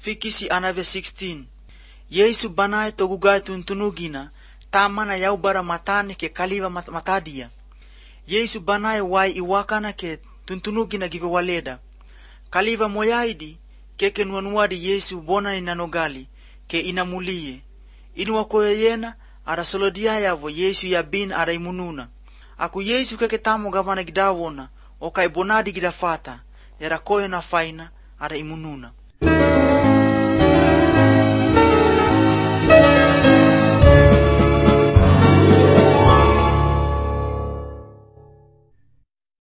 Fikisi anave 16. Yesu banai togugai tuntunugina tamana yaubara matane ke kaliva matadia. Yesu banai wai iwakana ke tuntunugina give waleda. Kaliva moyaidi keke nuanuadi Yesu bona inanogali ke inamulie. Inuwakoye yena ara solodia yavo Yesu ya bin ara imununa. Aku Yesu keke tamo gavana gidawona okai bonadi gidafata era koyo na faina ara imununa.